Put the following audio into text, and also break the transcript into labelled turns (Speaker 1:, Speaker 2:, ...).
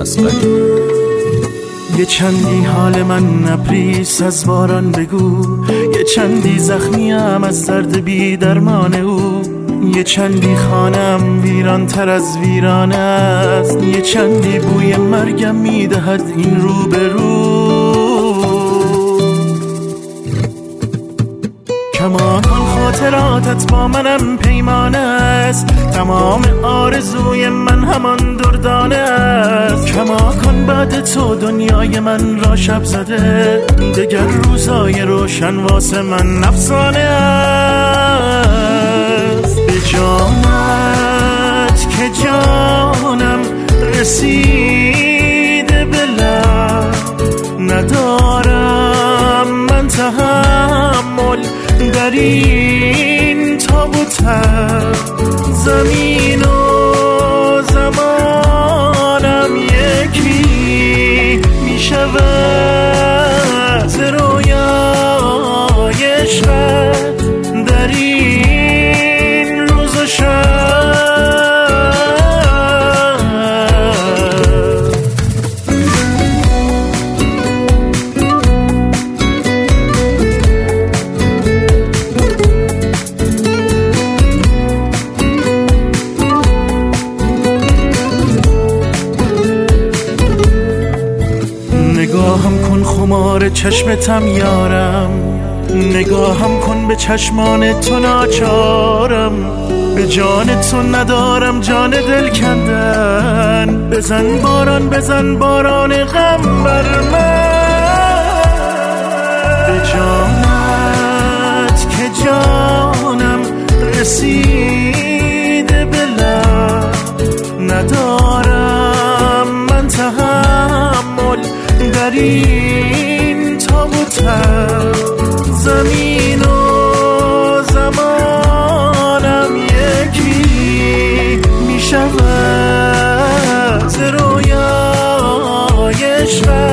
Speaker 1: اصغری.
Speaker 2: یه چندی حال من نپریس از باران بگو، یه چندی زخمیم از درد بی درمان او، یه چندی خانم ویران تر از ویران است، یه چندی بوی مرگم میدهد این رو به رو. کمان کن خاطراتت با منم پیمانه است، تمام آرزوی من همان دردانه است. کما کن بعد تو دنیای من را شب زده، دگر روزای روشن واسه من افسانه است. به جانت که جانم رسیده به لب، ندارم من تحمل در این تابوتم. زمین و زمانم یکی می شود ز رویای عشقت در این روز و شب. نگاهم کن خمار چشمتم یارم، نگاهم کن به چشمان تو ناچارم. به جان تو ندارم جان دل کندن، بزن باران بزن باران غم بر من. به جانت که جانم رسیده به لب، ندارم من تحمل در این تابوتم. زمین و زمانم یکی می شود ز رویای عشقت